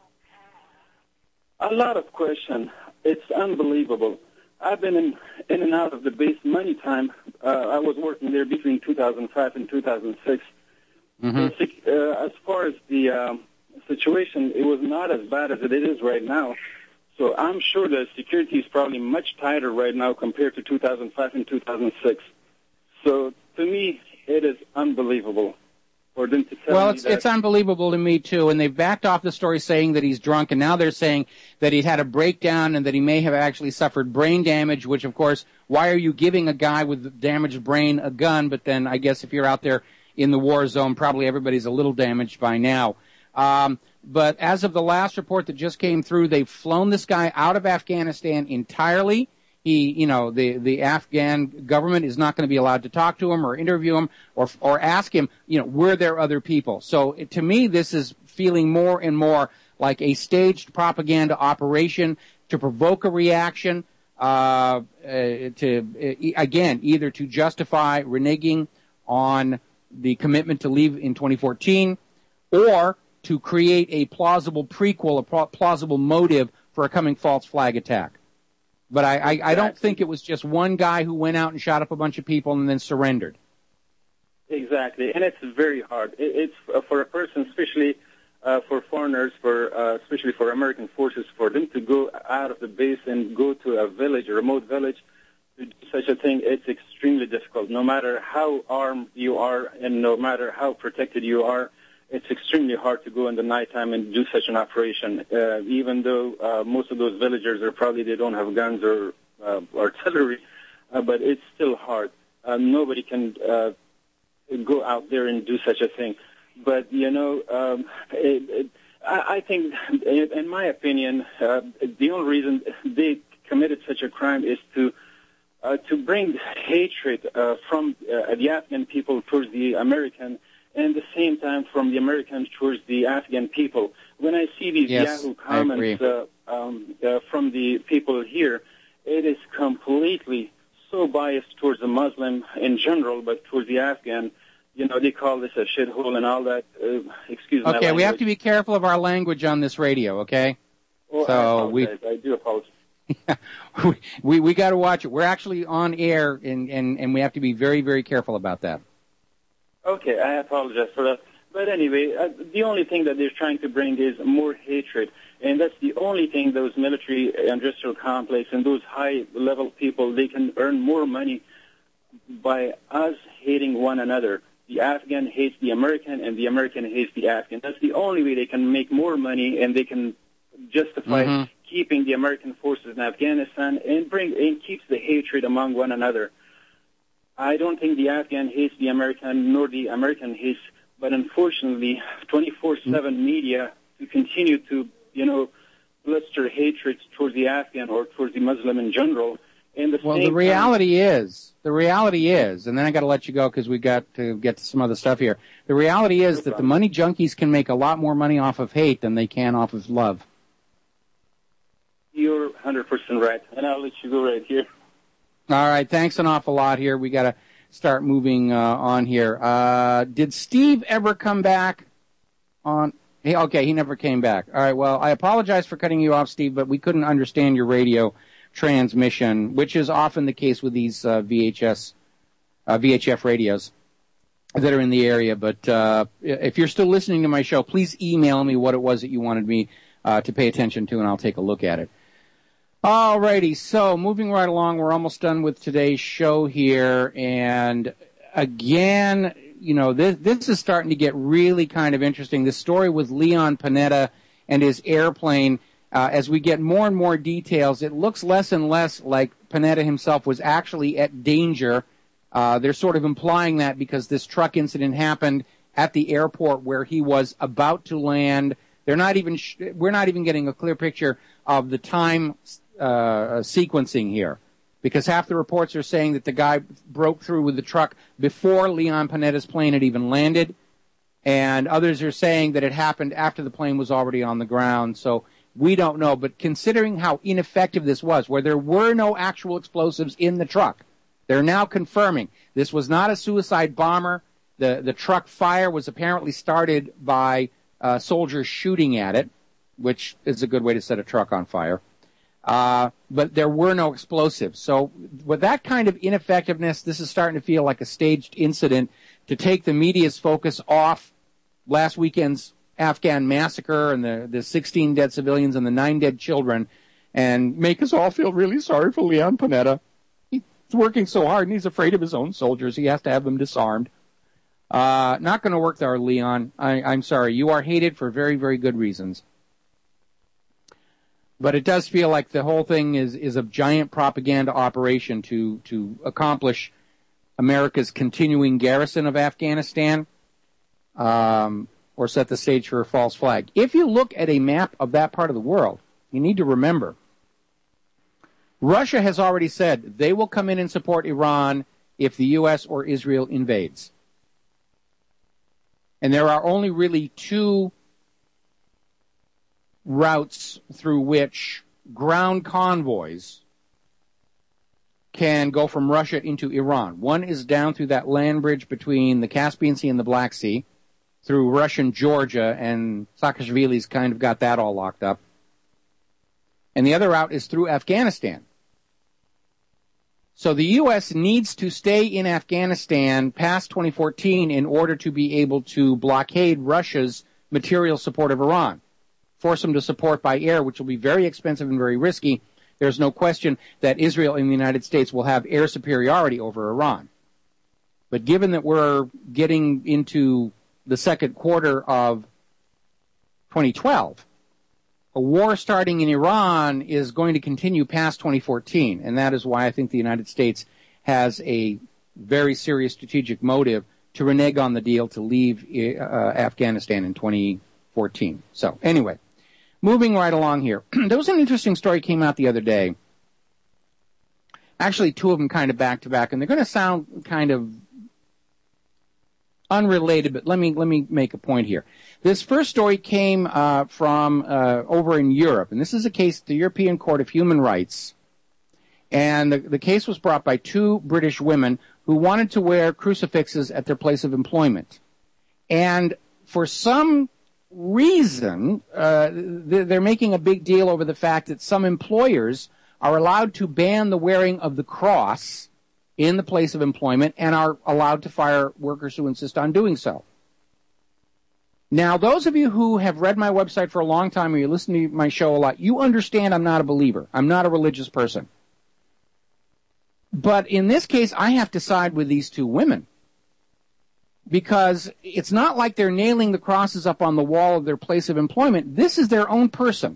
A lot of questions. It's unbelievable. I've been in, in and out of the base many times. Uh, I was working there between two thousand five and two thousand six. Mm-hmm. Uh, as far as the um, situation, it was not as bad as it is right now. So I'm sure the security is probably much tighter right now compared to two thousand five and two thousand six. So to me, it is unbelievable for them to tell well, me it's that. it's unbelievable to me too. And they've backed off the story saying that he's drunk, and now they're saying that he had a breakdown and that he may have actually suffered brain damage. Which, of course, why are you giving a guy with damaged brain a gun? But then I guess if you're out there in the war zone, probably everybody's a little damaged by now. Um, but as of the last report that just came through, they've flown this guy out of Afghanistan entirely. He, you know, the, the Afghan government is not going to be allowed to talk to him or interview him or, or ask him, you know, were there other people? So it, to me, this is feeling more and more like a staged propaganda operation to provoke a reaction, uh, uh to, uh, again, either to justify reneging on the commitment to leave in twenty fourteen or to create a plausible prequel, a plausible motive for a coming false flag attack. But I, I, I don't think it was just one guy who went out and shot up a bunch of people and then surrendered. Exactly, and it's very hard. It, it's for a person, especially uh, for foreigners, for uh, especially for American forces, for them to go out of the base and go to a village, a remote village, to do such a thing. It's extremely difficult. No matter how armed you are and no matter how protected you are, it's extremely hard to go in the nighttime and do such an operation. Uh, even though uh, most of those villagers are probably they don't have guns or uh, artillery, uh, but it's still hard. Uh, nobody can uh, go out there and do such a thing. But you know, um, it, it, I, I think, in my opinion, uh, the only reason they committed such a crime is to uh, to bring hatred uh, from uh, the Afghan people towards the American. And at the same time, from the Americans towards the Afghan people. When I see these yes, Yahoo comments uh, um, uh, from the people here, it is completely so biased towards the Muslim in general, but towards the Afghan. You know, they call this a shithole and all that. Uh, excuse me. Okay, we have to be careful of our language on this radio, okay? Oh, so I we, I do apologize. we we, we got to watch it. We're actually on air, and, and, and we have to be very, very careful about that. Okay, I apologize for that. But anyway, uh, the only thing that they're trying to bring is more hatred. And that's the only thing those military industrial complex and those high-level people, they can earn more money by us hating one another. The Afghan hates the American, and the American hates the Afghan. That's the only way they can make more money, and they can justify mm-hmm. keeping the American forces in Afghanistan and bring and keeps the hatred among one another. I don't think the Afghan hates the American, nor the American hates, but unfortunately, twenty-four seven media to continue to, you know, blister hatred towards the Afghan or towards the Muslim in general. And the well, same the reality time, is, the reality is, and then I got to let you go because we got to get to some other stuff here. The reality is that the money junkies can make a lot more money off of hate than they can off of love. You're one hundred percent right, and I'll let you go right here. All right, thanks an awful lot here. We got to start moving uh, on here. Uh, did Steve ever come back on? Hey, okay, he never came back. All right, well, I apologize for cutting you off, Steve, but we couldn't understand your radio transmission, which is often the case with these uh, V H S, uh, V H F radios that are in the area. But uh, if you're still listening to my show, please email me what it was that you wanted me uh, to pay attention to, and I'll take a look at it. Alrighty, so moving right along, we're almost done with today's show here, and again, you know, this, this is starting to get really kind of interesting. This story with Leon Panetta and his airplane, uh, as we get more and more details, it looks less and less like Panetta himself was actually at danger. Uh, they're sort of implying that because this truck incident happened at the airport where he was about to land. They're not even, sh- we're not even getting a clear picture of the time Uh, sequencing here, because half the reports are saying that the guy broke through with the truck before Leon Panetta's plane had even landed, And others are saying that it happened after the plane was already on the ground. So we don't know. But considering how ineffective this was, where there were no actual explosives in the truck, they're now confirming this was not a suicide bomber. The, the truck fire was apparently started by uh, soldiers shooting at it, which is a good way to set a truck on fire. Uh, but there were no explosives. So with that kind of ineffectiveness, this is starting to feel like a staged incident to take the media's focus off last weekend's Afghan massacre and the, the sixteen dead civilians and the nine dead children and make us all feel really sorry for Leon Panetta. He's working so hard and he's afraid of his own soldiers. He has to have them disarmed. Uh, not going to work there, Leon. I, I'm sorry. You are hated for very, very good reasons. But it does feel like the whole thing is, is a giant propaganda operation to, to accomplish America's continuing garrison of Afghanistan, um, or set the stage for a false flag. If you look at a map of that part of the world, you need to remember, Russia has already said they will come in and support Iran if the U S or Israel invades. And there are only really two routes through which ground convoys can go from Russia into Iran. One is down through that land bridge between the Caspian Sea and the Black Sea, through Russian Georgia, and Saakashvili's kind of got that all locked up. And the other route is through Afghanistan. So the U S needs to stay in Afghanistan past twenty fourteen in order to be able to blockade Russia's material support of Iran. Force them to support by air, which will be very expensive and very risky. There's no question that Israel and the United States will have air superiority over Iran. But given that we're getting into the second quarter of twenty twelve, a war starting in Iran is going to continue past twenty fourteen, and that is why I think the United States has a very serious strategic motive to renege on the deal to leave uh, Afghanistan in twenty fourteen. So, anyway. Moving right along here. There was an interesting story came out the other day. Actually, two of them kind of back to back, and they're going to sound kind of unrelated, but let me let me make a point here. This first story came uh, from uh, over in Europe, and this is a case, the European Court of Human Rights, and the, the case was brought by two British women who wanted to wear crucifixes at their place of employment. And for some reason, uh, they're making a big deal over the fact that some employers are allowed to ban the wearing of the cross in the place of employment and are allowed to fire workers who insist on doing so. Now, those of you who have read my website for a long time or you listen to my show a lot, you understand I'm not a believer. I'm not a religious person. But in this case, I have to side with these two women. Because it's not like they're nailing the crosses up on the wall of their place of employment. This is their own person.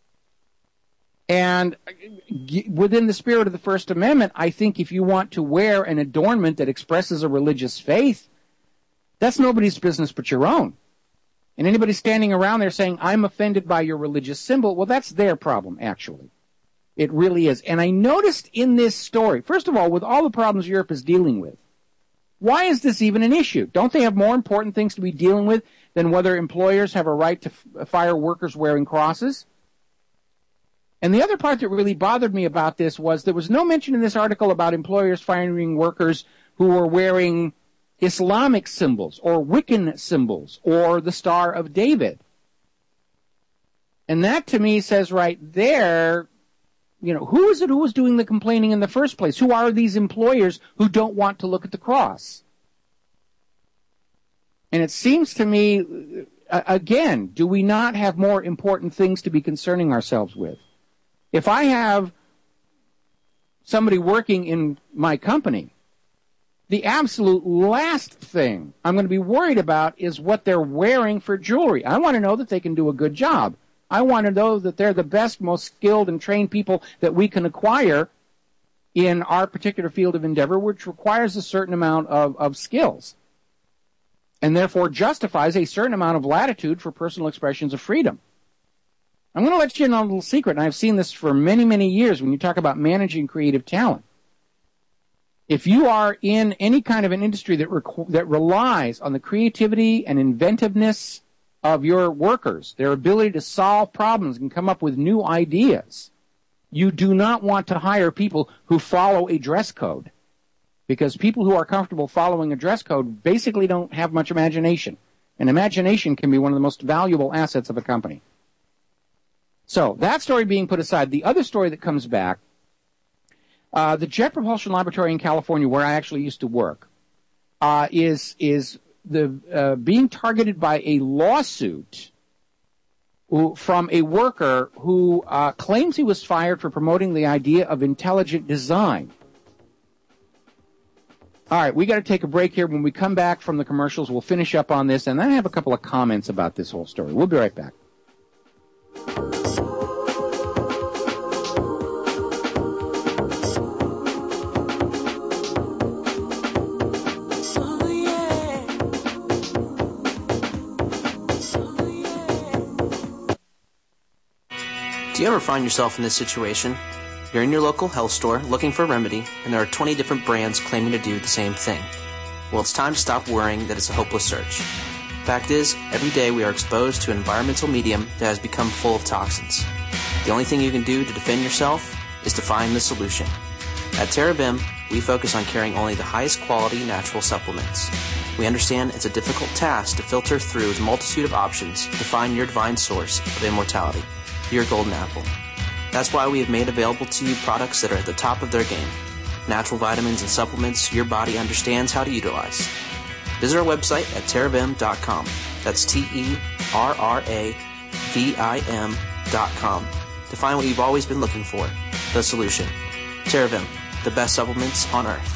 And within the spirit of the First Amendment, I think if you want to wear an adornment that expresses a religious faith, that's nobody's business but your own. And anybody standing around there saying, I'm offended by your religious symbol, well, that's their problem, actually. It really is. And I noticed in this story, first of all, with all the problems Europe is dealing with, why is this even an issue? Don't they have more important things to be dealing with than whether employers have a right to f- fire workers wearing crosses? And the other part that really bothered me about this was there was no mention in this article about employers firing workers who were wearing Islamic symbols or Wiccan symbols or the Star of David. And that to me says right there, you know, who is it who was doing the complaining in the first place? Who are these employers who don't want to look at the cross? And it seems to me, again, do we not have more important things to be concerning ourselves with? If I have somebody working in my company, the absolute last thing I'm going to be worried about is what they're wearing for jewelry. I want to know that they can do a good job. I want to know that they're the best, most skilled and trained people that we can acquire in our particular field of endeavor, which requires a certain amount of, of skills and therefore justifies a certain amount of latitude for personal expressions of freedom. I'm going to let you in on a little secret, and I've seen this for many, many years when you talk about managing creative talent. If you are in any kind of an industry that rec- that relies on the creativity and inventiveness of your workers, their ability to solve problems and come up with new ideas, you do not want to hire people who follow a dress code, because people who are comfortable following a dress code basically don't have much imagination. And imagination can be one of the most valuable assets of a company. So that story being put aside, the other story that comes back, uh, the Jet Propulsion Laboratory in California, where I actually used to work, uh, is is the uh, being targeted by a lawsuit who, from a worker who uh, claims he was fired for promoting the idea of intelligent design. All right, we got to take a break here. When we come back from the commercials, we'll finish up on this, and then I have a couple of comments about this whole story. We'll be right back. Do you ever find yourself in this situation? You're in your local health store looking for a remedy, and there are twenty different brands claiming to do the same thing. Well, it's time to stop worrying that it's a hopeless search. Fact is, every day we are exposed to an environmental medium that has become full of toxins. The only thing you can do to defend yourself is to find the solution. At Terabim, we focus on carrying only the highest quality natural supplements. We understand it's a difficult task to filter through the multitude of options to find your divine source of immortality, your golden apple. That's why we have made available to you products that are at the top of their game. Natural vitamins and supplements your body understands how to utilize. Visit our website at terrabim dot com. That's T E R R A V I M dot com to find what you've always been looking for, the solution. Terabim, the best supplements on earth.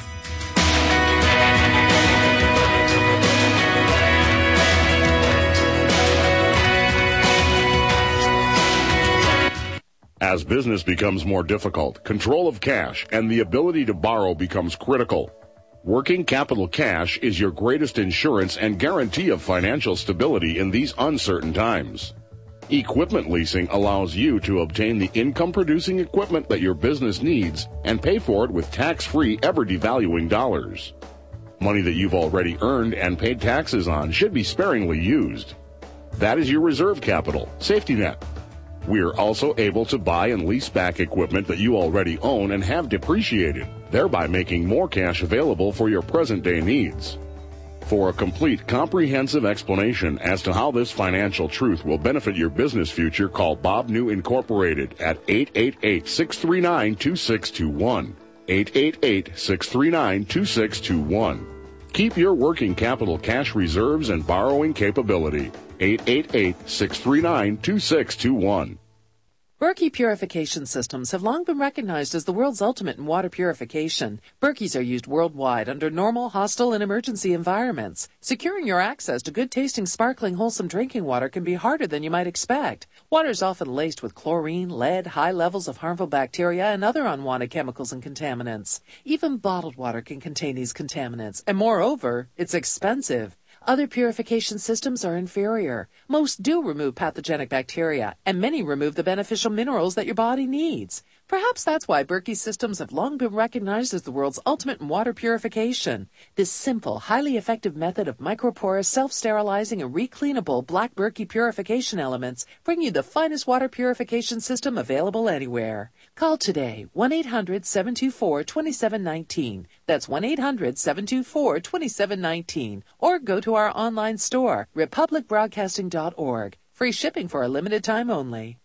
As business becomes more difficult, control of cash and the ability to borrow becomes critical. Working capital cash is your greatest insurance and guarantee of financial stability in these uncertain times. Equipment leasing allows you to obtain the income-producing equipment that your business needs and pay for it with tax-free, ever-devaluing dollars. Money that you've already earned and paid taxes on should be sparingly used. That is your reserve capital, safety net. We are also able to buy and lease back equipment that you already own and have depreciated, thereby making more cash available for your present-day needs. For a complete, comprehensive explanation as to how this financial truth will benefit your business future, call Bob New Incorporated at eight eight eight, six three nine, two six two one. eight eight eight, six three nine, two six two one. Keep your working capital cash reserves and borrowing capability. eight eight eight, six three nine, two six two one. Berkey purification systems have long been recognized as the world's ultimate in water purification. Berkeys are used worldwide under normal, hostile, and emergency environments. Securing your access to good-tasting, sparkling, wholesome drinking water can be harder than you might expect. Water is often laced with chlorine, lead, high levels of harmful bacteria, and other unwanted chemicals and contaminants. Even bottled water can contain these contaminants, and moreover, it's expensive. Other purification systems are inferior. Most do remove pathogenic bacteria, and many remove the beneficial minerals that your body needs. Perhaps that's why Berkey systems have long been recognized as the world's ultimate in water purification. This simple, highly effective method of microporous, self-sterilizing, and recleanable black Berkey purification elements bring you the finest water purification system available anywhere. Call today, one eight hundred, seven two four, two seven one nine. That's one eight hundred, seven two four, two seven one nine. Or go to our online store, republic broadcasting dot org. Free shipping for a limited time only.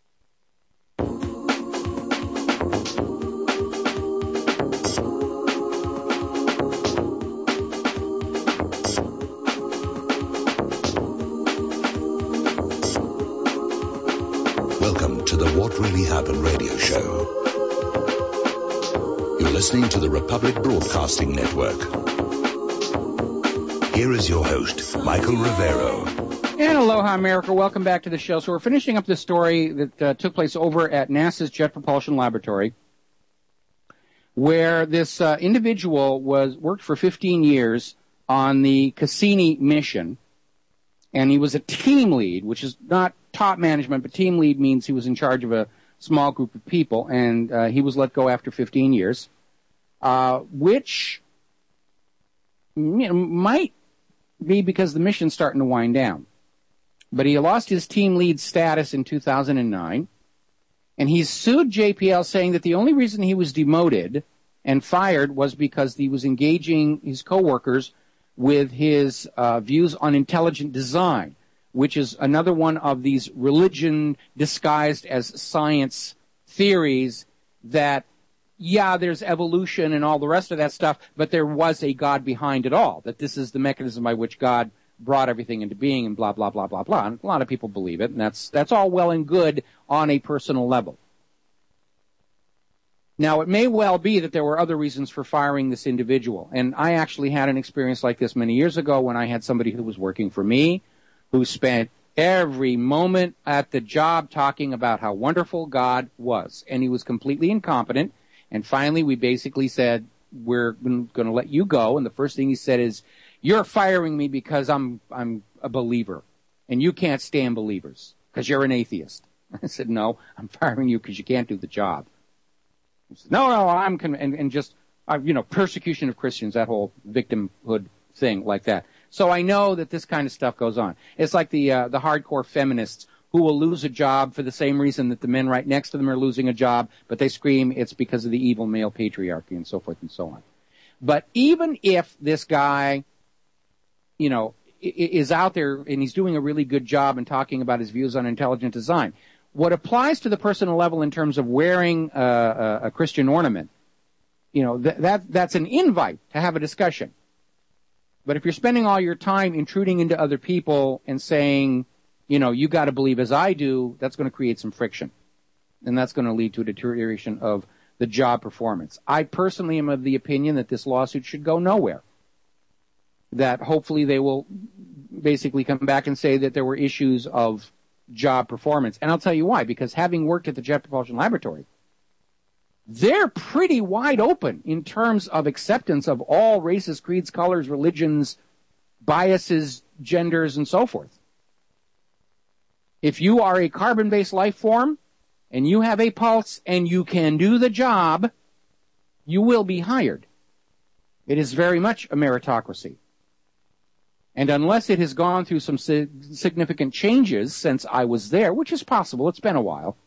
Welcome to the What Really Happened radio show. You're listening to the Republic Broadcasting Network. Here is your host, Michael Rivero. And aloha, America. Welcome back to the show. So we're finishing up this story that uh, took place over at NASA's Jet Propulsion Laboratory, where this uh, individual was worked for fifteen years on the Cassini mission, and he was a team lead, which is not top management, but team lead means he was in charge of a small group of people, and uh, he was let go after fifteen years. uh, which you know, might be because the mission's starting to wind down. But he lost his team lead status in two thousand nine, and he's sued J P L saying that the only reason he was demoted and fired was because he was engaging his coworkers with his uh, views on intelligent design, which is another one of these religion disguised as science theories that, yeah, there's evolution and all the rest of that stuff, but there was a God behind it all, that this is the mechanism by which God brought everything into being and blah, blah, blah, blah, blah. And a lot of people believe it, and that's that's all well and good on a personal level. Now, it may well be that there were other reasons for firing this individual, and I actually had an experience like this many years ago when I had somebody who was working for me who spent every moment at the job talking about how wonderful God was, and he was completely incompetent, and finally we basically said, we're going to let you go, and the first thing he said is, you're firing me because I'm I'm a believer, and you can't stand believers because you're an atheist. I said, no, I'm firing you because you can't do the job. He said, no, no, I'm con-, and, and just uh, you know, persecution of Christians, that whole victimhood thing like that. So I know that this kind of stuff goes on. It's like the uh, the hardcore feminists who will lose a job for the same reason that the men right next to them are losing a job, but they scream it's because of the evil male patriarchy and so forth and so on. But even if this guy, you know, is out there and he's doing a really good job in talking about his views on intelligent design, what applies to the personal level in terms of wearing a, a Christian ornament, you know, th- that that's an invite to have a discussion. But if you're spending all your time intruding into other people and saying, you know, you got to believe as I do, that's going to create some friction. And that's going to lead to a deterioration of the job performance. I personally am of the opinion that this lawsuit should go nowhere. That hopefully they will basically come back and say that there were issues of job performance. And I'll tell you why. Because having worked at the Jet Propulsion Laboratory, they're pretty wide open in terms of acceptance of all races, creeds, colors, religions, biases, genders, and so forth. If you are a carbon-based life form and you have a pulse and you can do the job, you will be hired. It is very much a meritocracy. And unless it has gone through some significant changes since I was there, which is possible, it's been a while,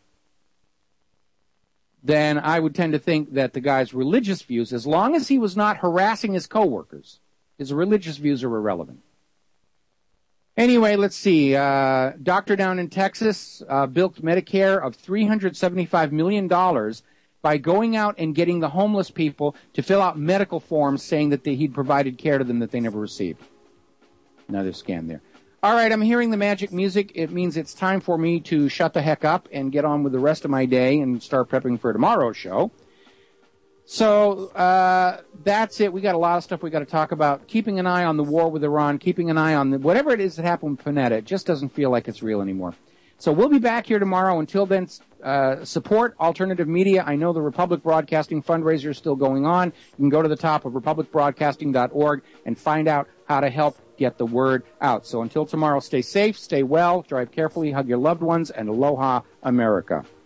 then I would tend to think that the guy's religious views, as long as he was not harassing his coworkers, his religious views are irrelevant. Anyway, let's see. Uh, doctor down in Texas uh, bilked Medicare of three hundred seventy-five million dollars by going out and getting the homeless people to fill out medical forms saying that they, he'd provided care to them that they never received. Another scam there. All right, I'm hearing the magic music. It means it's time for me to shut the heck up and get on with the rest of my day and start prepping for tomorrow's show. So uh, that's it. We got a lot of stuff we got to talk about. Keeping an eye on the war with Iran, keeping an eye on the, whatever it is that happened with Panetta. It just doesn't feel like it's real anymore. So we'll be back here tomorrow. Until then, uh, support alternative media. I know the Republic Broadcasting fundraiser is still going on. You can go to the top of republic broadcasting dot org and find out how to help get the word out. So until tomorrow, stay safe, stay well, drive carefully, hug your loved ones, and aloha, America.